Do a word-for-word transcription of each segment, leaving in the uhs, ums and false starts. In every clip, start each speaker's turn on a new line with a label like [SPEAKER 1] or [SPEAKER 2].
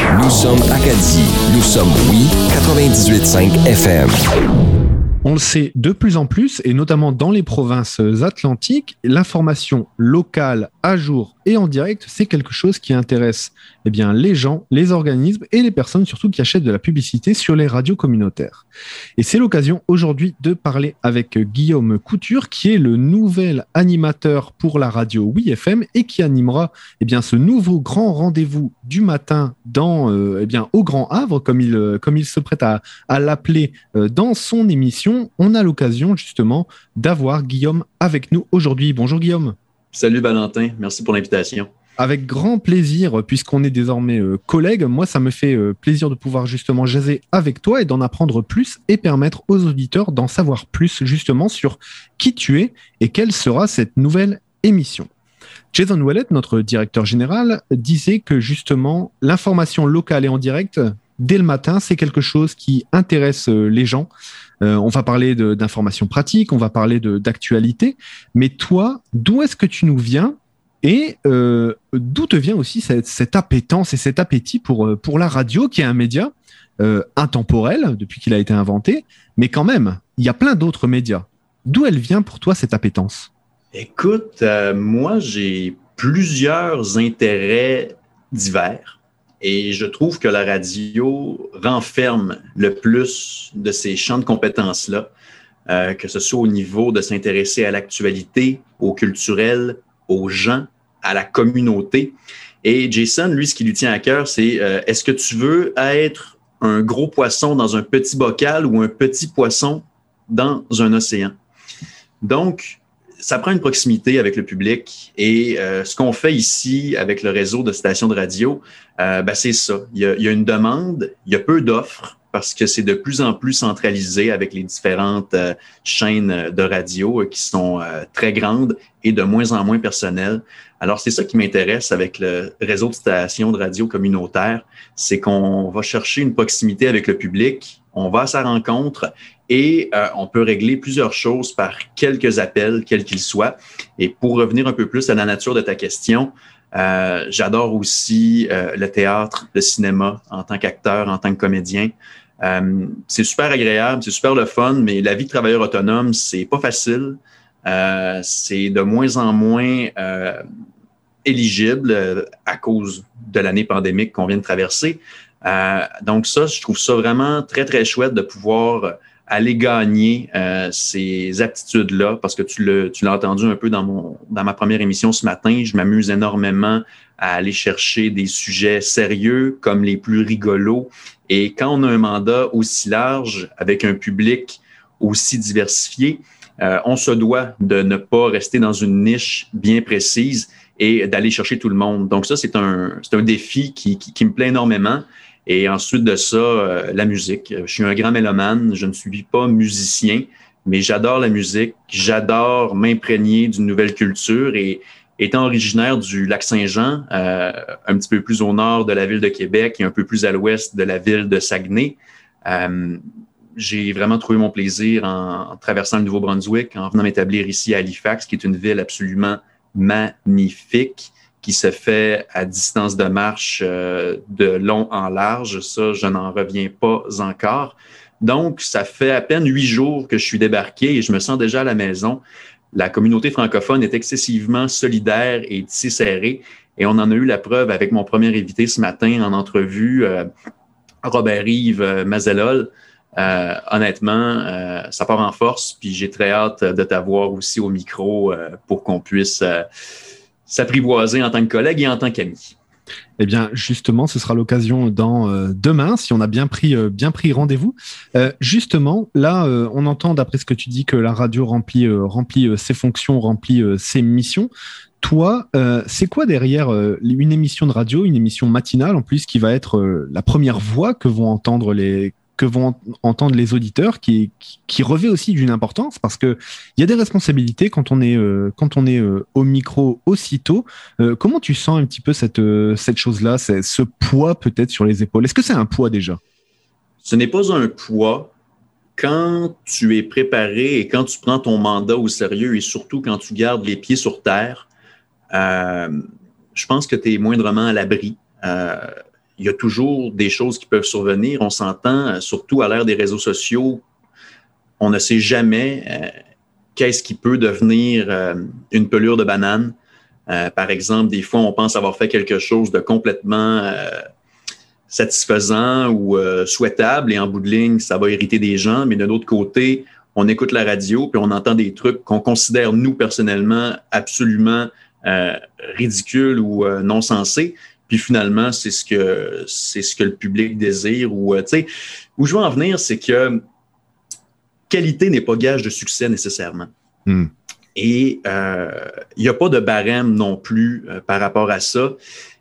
[SPEAKER 1] Nous sommes Acadie. Nous sommes Oui quatre-vingt-dix-huit virgule cinq F M.
[SPEAKER 2] On le sait de plus en plus, et notamment dans les provinces atlantiques, l'information locale, à jour et en direct, c'est quelque chose qui intéresse eh bien, les gens, les organismes et les personnes surtout qui achètent de la publicité sur les radios communautaires. Et c'est l'occasion aujourd'hui de parler avec Guillaume Couture, qui est le nouvel animateur pour la radio Oui F M et qui animera eh bien, ce nouveau grand rendez-vous du matin dans, euh, eh bien, au Grand Havre, comme il, comme il se prête à, à l'appeler euh, dans son émission. On a l'occasion justement d'avoir Guillaume avec nous aujourd'hui. Bonjour Guillaume.
[SPEAKER 3] Salut Valentin, merci pour l'invitation.
[SPEAKER 2] Avec grand plaisir, puisqu'on est désormais euh, collègues. Moi, ça me fait euh, plaisir de pouvoir justement jaser avec toi et d'en apprendre plus et permettre aux auditeurs d'en savoir plus justement sur qui tu es et quelle sera cette nouvelle émission. Jason Ouellet, notre directeur général, disait que justement l'information locale et en direct, dès le matin, c'est quelque chose qui intéresse euh, les gens. Euh, on va parler de, d'informations pratiques, on va parler de, d'actualité. Mais toi, d'où est-ce que tu nous viens et euh, d'où te vient aussi cette, cette appétence et cet appétit pour, pour la radio, qui est un média euh, intemporel depuis qu'il a été inventé, mais quand même, il y a plein d'autres médias. D'où elle vient pour toi cette appétence?
[SPEAKER 3] Écoute, euh, moi, j'ai plusieurs intérêts divers. Et je trouve que la radio renferme le plus de ces champs de compétences-là, euh, que ce soit au niveau de s'intéresser à l'actualité, au culturel, aux gens, à la communauté. Et Jason, lui, ce qui lui tient à cœur, c'est euh, est-ce que tu veux être un gros poisson dans un petit bocal ou un petit poisson dans un océan? Donc, ça prend une proximité avec le public et euh, ce qu'on fait ici avec le réseau de stations de radio, euh, ben c'est ça. Il y, a, il y a une demande, il y a peu d'offres parce que c'est de plus en plus centralisé avec les différentes euh, chaînes de radio euh, qui sont euh, très grandes et de moins en moins personnelles. Alors, c'est ça qui m'intéresse avec le réseau de stations de radio communautaires, c'est qu'on va chercher une proximité avec le public, on va à sa rencontre et euh, on peut régler plusieurs choses par quelques appels, quels qu'ils soient. Et pour revenir un peu plus à la nature de ta question, euh, j'adore aussi euh, le théâtre, le cinéma en tant qu'acteur, en tant que comédien. Euh, c'est super agréable, c'est super le fun, mais la vie de travailleur autonome, c'est pas facile. Euh, c'est de moins en moins euh, éligible euh, à cause de l'année pandémique qu'on vient de traverser. Euh, donc ça, je trouve ça vraiment très, très chouette de pouvoir aller gagner euh, ces aptitudes-là, parce que tu l'as, tu l'as entendu un peu dans, mon, dans ma première émission ce matin, je m'amuse énormément à aller chercher des sujets sérieux comme les plus rigolos. Et quand on a un mandat aussi large, avec un public aussi diversifié, euh, on se doit de ne pas rester dans une niche bien précise et d'aller chercher tout le monde. Donc ça, c'est un, c'est un défi qui, qui, qui me plaît énormément. Et ensuite de ça, euh, la musique. Je suis un grand mélomane, je ne suis pas musicien, mais j'adore la musique, j'adore m'imprégner d'une nouvelle culture et étant originaire du Lac-Saint-Jean, euh, un petit peu plus au nord de la ville de Québec et un peu plus à l'ouest de la ville de Saguenay, euh, j'ai vraiment trouvé mon plaisir en, en traversant le Nouveau-Brunswick, en venant m'établir ici à Halifax, qui est une ville absolument magnifique, qui se fait à distance de marche euh, de long en large. Ça, je n'en reviens pas encore. Donc, ça fait à peine huit jours que je suis débarqué et je me sens déjà à la maison. La communauté francophone est excessivement solidaire et tissée serrée. Et on en a eu la preuve avec mon premier invité ce matin en entrevue, euh, Robert-Yves euh, Mazellol. Euh, honnêtement, euh, ça part en force. Puis j'ai très hâte de t'avoir aussi au micro euh, pour qu'on puisse... Euh, s'apprivoiser en tant que collègue et en tant qu'ami.
[SPEAKER 2] Eh bien, justement, ce sera l'occasion dans euh, demain, si on a bien pris, euh, bien pris rendez-vous. Euh, justement, là, euh, on entend, d'après ce que tu dis, que la radio remplit, euh, remplit euh, ses fonctions, remplit euh, ses missions. Toi, euh, c'est quoi derrière euh, une émission de radio, une émission matinale, en plus, qui va être euh, la première voix que vont entendre les... que vont entendre les auditeurs, qui, qui, qui revêt aussi d'une importance, parce que il y a des responsabilités quand on est, euh, quand on est euh, au micro aussitôt. Euh, comment tu sens un petit peu cette, euh, cette chose-là, c'est, ce poids peut-être sur les épaules? Est-ce que c'est un poids déjà?
[SPEAKER 3] Ce n'est pas un poids. Quand tu es préparé et quand tu prends ton mandat au sérieux et surtout quand tu gardes les pieds sur terre, euh, je pense que tu es moindrement à l'abri. Euh, il y a toujours des choses qui peuvent survenir. On s'entend, surtout à l'ère des réseaux sociaux, on ne sait jamais euh, qu'est-ce qui peut devenir euh, une pelure de banane. Euh, par exemple, des fois, on pense avoir fait quelque chose de complètement euh, satisfaisant ou euh, souhaitable et en bout de ligne, ça va irriter des gens. Mais de l'autre côté, on écoute la radio puis on entend des trucs qu'on considère, nous, personnellement, absolument euh, ridicules ou euh, non sensés. Puis finalement, c'est ce que c'est ce que le public désire. Ou, euh, tu sais, où je veux en venir, c'est que qualité n'est pas gage de succès nécessairement. Mm. Et il euh, n'y a pas de barème non plus euh, par rapport à ça.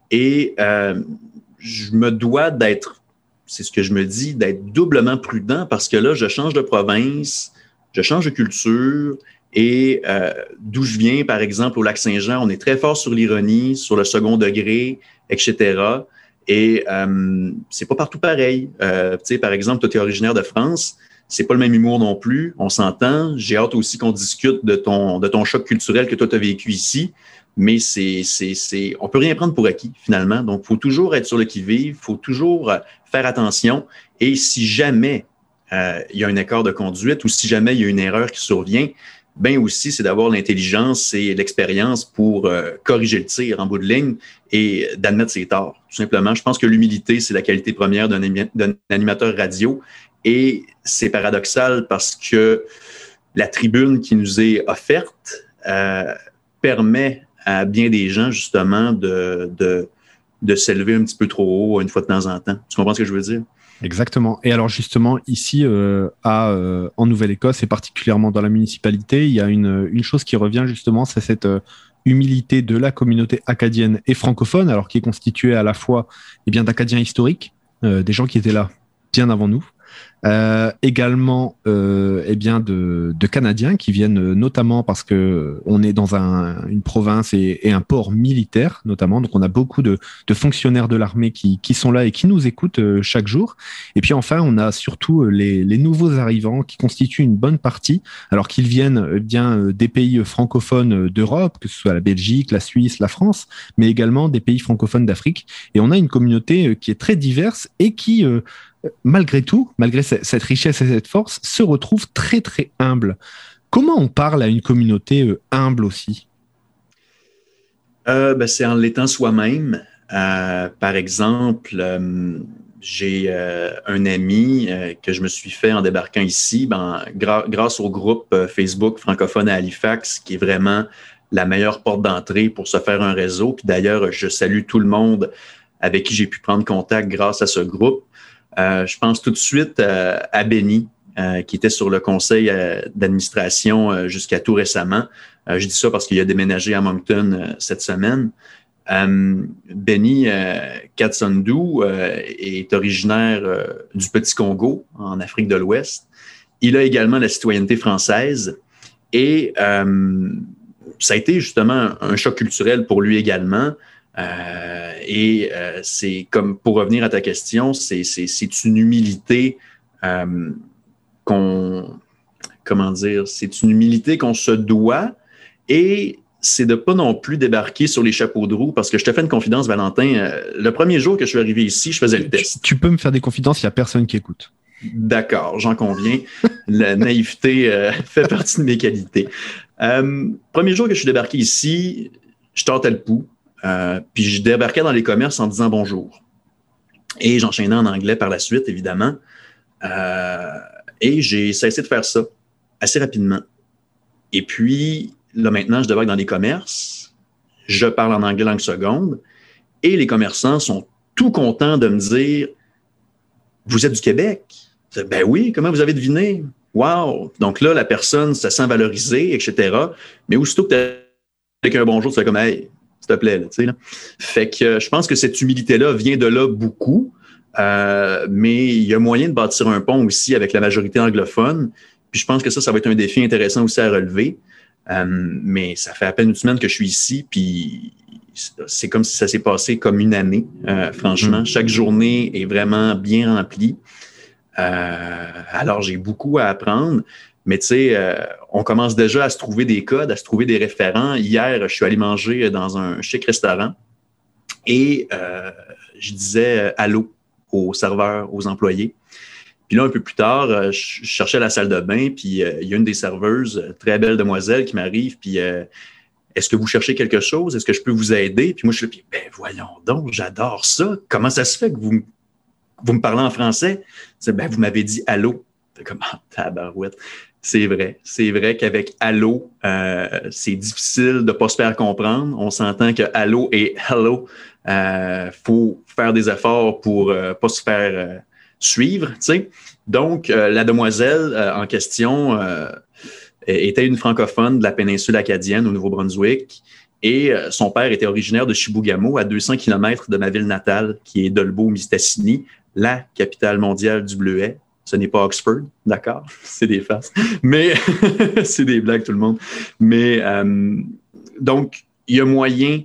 [SPEAKER 3] Et euh, je me dois d'être, c'est ce que je me dis, d'être doublement prudent parce que là, je change de province, je change de culture. Et euh, d'où je viens, par exemple, au Lac-Saint-Jean, on est très fort sur l'ironie, sur le second degré, et cetera. Et euh, c'est pas partout pareil. Euh, tu sais, par exemple, toi, tu es originaire de France, c'est pas le même humour non plus, on s'entend. J'ai hâte aussi qu'on discute de ton, de ton choc culturel que toi, tu as vécu ici. Mais c'est, c'est, c'est, on peut rien prendre pour acquis, finalement. Donc, il faut toujours être sur le qui-vive, il faut toujours faire attention. Et si jamais euh, il y a un écart de conduite ou si jamais il y a une erreur qui survient, bien aussi, c'est d'avoir l'intelligence et l'expérience pour euh, corriger le tir en bout de ligne et d'admettre ses torts. Tout simplement, je pense que l'humilité, c'est la qualité première d'un, ami- d'un animateur radio. Et c'est paradoxal parce que la tribune qui nous est offerte euh, permet à bien des gens, justement, de, de, de s'élever un petit peu trop haut une fois de temps en temps. Tu comprends ce que je veux dire?
[SPEAKER 2] Exactement. Et alors justement, ici, euh, à, euh, en Nouvelle-Écosse, et particulièrement dans la municipalité, il y a une, une chose qui revient justement, c'est cette euh, humilité de la communauté acadienne et francophone, alors qui est constituée à la fois eh bien, d'Acadiens historiques, euh, des gens qui étaient là bien avant nous, Euh, également euh, eh bien de, de Canadiens qui viennent notamment parce que on est dans un, une province et, et un port militaire notamment, donc on a beaucoup de, de fonctionnaires de l'armée qui, qui sont là et qui nous écoutent euh, chaque jour. Et puis enfin on a surtout les, les nouveaux arrivants qui constituent une bonne partie, alors qu'ils viennent eh bien des pays francophones d'Europe, que ce soit la Belgique, la Suisse, la France, mais également des pays francophones d'Afrique. Et on a une communauté qui est très diverse et qui euh, malgré tout, malgré cette richesse et cette force, se retrouve très, très humble. Comment on parle à une communauté euh, humble aussi?
[SPEAKER 3] Euh, ben, c'est en l'étant soi-même. Euh, par exemple, euh, j'ai euh, un ami euh, que je me suis fait en débarquant ici, ben, gra- grâce au groupe euh, Facebook francophone à Halifax, qui est vraiment la meilleure porte d'entrée pour se faire un réseau. Puis d'ailleurs, je salue tout le monde avec qui j'ai pu prendre contact grâce à ce groupe. Euh, je pense tout de suite euh, à Benny, euh, qui était sur le conseil euh, d'administration euh, jusqu'à tout récemment. Euh, je dis ça parce qu'il a déménagé à Moncton euh, cette semaine. Euh, Benny euh, Katsandou euh, est originaire euh, du Petit Congo, en Afrique de l'Ouest. Il a également la citoyenneté française et euh, ça a été justement un choc culturel pour lui également. Euh, et euh, c'est comme, pour revenir à ta question, c'est, c'est, c'est une humilité euh, qu'on, comment dire, c'est une humilité qu'on se doit et c'est de pas non plus débarquer sur les chapeaux de roue parce que je te fais une confidence, Valentin. Euh, le premier jour que je suis arrivé ici, je faisais le test.
[SPEAKER 2] Tu, tu peux me faire des confidences, il n'y a personne qui écoute.
[SPEAKER 3] D'accord, j'en conviens. La naïveté euh, fait partie de mes qualités. Euh, premier jour que je suis débarqué ici, je tentais le pouls. Euh, puis je débarquais dans les commerces en disant bonjour. Et j'enchaînais en anglais par la suite, évidemment. Euh, et j'ai cessé de faire ça assez rapidement. Et puis, là maintenant, je débarque dans les commerces. Je parle en anglais langue seconde. Et les commerçants sont tout contents de me dire « Vous êtes du Québec? » Ben oui, comment vous avez deviné? Wow! Donc là, la personne se sent valorisée, et cetera. Mais aussitôt que tu as avec un bonjour, tu fais comme « Hey, s'il te plaît. » Là, tu sais, là. Fait que euh, je pense que cette humilité-là vient de là beaucoup, euh, mais il y a moyen de bâtir un pont aussi avec la majorité anglophone. Puis je pense que ça, ça va être un défi intéressant aussi à relever. Euh, mais ça fait à peine une semaine que je suis ici, puis c'est comme si ça s'est passé comme une année, euh, franchement. Mmh. Chaque journée est vraiment bien remplie. Euh, alors, j'ai beaucoup à apprendre. Mais tu sais, euh, on commence déjà à se trouver des codes, à se trouver des référents. Hier, je suis allé manger dans un chic restaurant et euh, je disais euh, allô aux serveurs, aux employés. Puis là, un peu plus tard, euh, je cherchais la salle de bain, puis euh, il y a une des serveuses, très belle demoiselle, qui m'arrive, puis euh, est-ce que vous cherchez quelque chose? Est-ce que je peux vous aider? Puis moi, je suis là, ben voyons donc, j'adore ça. Comment ça se fait que vous, vous me parlez en français? C'est, ben, vous m'avez dit allô. C'est comme, ah, tabarouette. C'est vrai. C'est vrai qu'avec allô, euh, c'est difficile de ne pas se faire comprendre. On s'entend que allô et hello, il euh, faut faire des efforts pour ne euh, pas se faire euh, suivre. Tu sais. Donc, euh, la demoiselle euh, en question euh, était une francophone de la péninsule acadienne au Nouveau-Brunswick et euh, son père était originaire de Chibougamau, à deux cents kilomètres de ma ville natale, qui est Dolbeau-Mistassini, la capitale mondiale du bleuet. Ce n'est pas Oxford, d'accord? C'est des farces. Mais c'est des blagues, tout le monde. Mais euh, donc, il y a moyen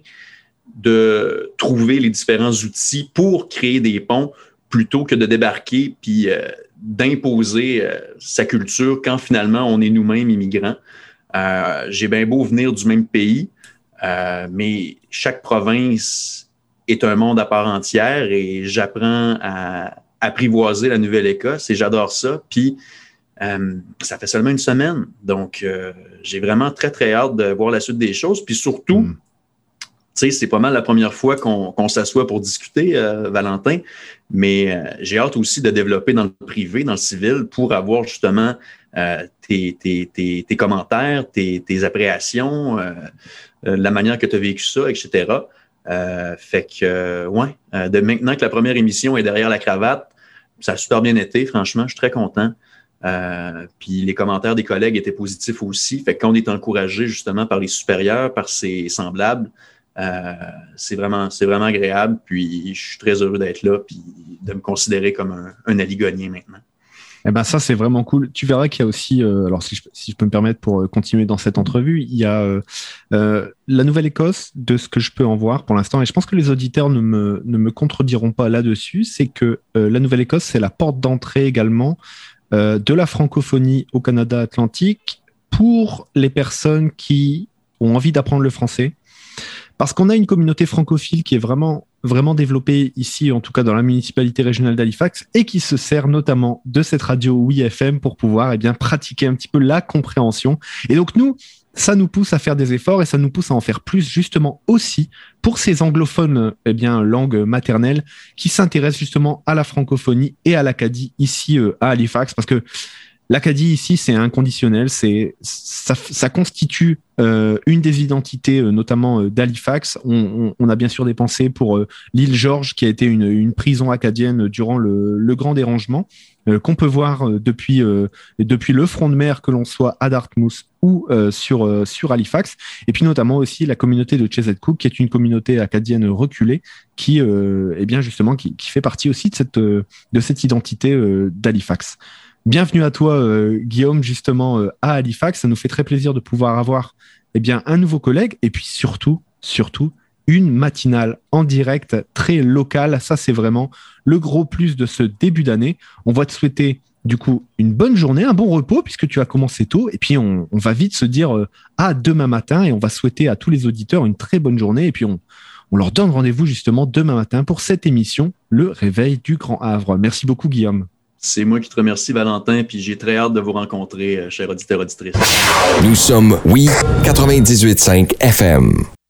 [SPEAKER 3] de trouver les différents outils pour créer des ponts plutôt que de débarquer puis euh, d'imposer euh, sa culture quand finalement on est nous-mêmes immigrants. Euh, j'ai bien beau venir du même pays, euh, mais chaque province est un monde à part entière et j'apprends à apprivoiser la Nouvelle-Écosse et j'adore ça. Puis, euh, ça fait seulement une semaine. Donc, euh, j'ai vraiment très, très hâte de voir la suite des choses. Puis surtout, mm. tu sais, c'est pas mal la première fois qu'on, qu'on s'assoit pour discuter, euh, Valentin, mais euh, j'ai hâte aussi de développer dans le privé, dans le civil, pour avoir justement euh, tes, tes, tes, tes commentaires, tes, tes appréciations, euh, euh, la manière que tu as vécu ça, et cetera. Euh, fait que, euh, ouais, euh, de maintenant que la première émission est derrière la cravate, ça a super bien été, franchement, je suis très content. Euh, puis les commentaires des collègues étaient positifs aussi. Fait que quand on est encouragé justement par les supérieurs, par ses semblables, euh, c'est vraiment, c'est vraiment agréable. Puis je suis très heureux d'être là puis de me considérer comme un, un aligonien maintenant.
[SPEAKER 2] Eh ben ça, c'est vraiment cool. Tu verras qu'il y a aussi, euh, alors si je, si je peux me permettre pour continuer dans cette entrevue, il y a euh, euh, la Nouvelle-Écosse, de ce que je peux en voir pour l'instant, et je pense que les auditeurs ne me, ne me contrediront pas là-dessus, c'est que euh, la Nouvelle-Écosse, c'est la porte d'entrée également euh, de la francophonie au Canada atlantique pour les personnes qui ont envie d'apprendre le français. Parce qu'on a une communauté francophile qui est vraiment, vraiment développée ici, en tout cas dans la municipalité régionale d'Halifax, et qui se sert notamment de cette radio Oui F M pour pouvoir eh bien, pratiquer un petit peu la compréhension. Et donc nous, ça nous pousse à faire des efforts et ça nous pousse à en faire plus justement aussi pour ces anglophones, eh bien, langue maternelle, qui s'intéressent justement à la francophonie et à l'Acadie ici euh, à Halifax, parce que l'Acadie ici, c'est inconditionnel, c'est, ça, ça constitue euh, une des identités, euh, notamment euh, d'Halifax. On, on, on a bien sûr des pensées pour euh, l'île Georges, qui a été une, une prison acadienne durant le, le Grand Dérangement, euh, qu'on peut voir euh, depuis, euh, depuis le front de mer, que l'on soit à Dartmouth ou euh, sur, euh, sur Halifax. Et puis notamment aussi la communauté de Chesapeake Cook, qui est une communauté acadienne reculée, qui, euh, eh bien justement, qui, qui fait partie aussi de cette, euh, de cette identité euh, d'Halifax. Bienvenue à toi, euh, Guillaume, justement, euh, à Halifax. Ça nous fait très plaisir de pouvoir avoir eh bien, un nouveau collègue et puis surtout, surtout, une matinale en direct très locale. Ça, c'est vraiment le gros plus de ce début d'année. On va te souhaiter, du coup, une bonne journée, un bon repos, puisque tu as commencé tôt. Et puis, on, on va vite se dire euh, à demain matin et on va souhaiter à tous les auditeurs une très bonne journée. Et puis, on, on leur donne rendez-vous justement demain matin pour cette émission, Le Réveil du Grand Havre. Merci beaucoup, Guillaume.
[SPEAKER 3] C'est moi qui te remercie, Valentin, puis j'ai très hâte de vous rencontrer, chers auditeurs, auditrices.
[SPEAKER 1] Nous sommes Oui quatre-vingt-dix-huit virgule cinq F M.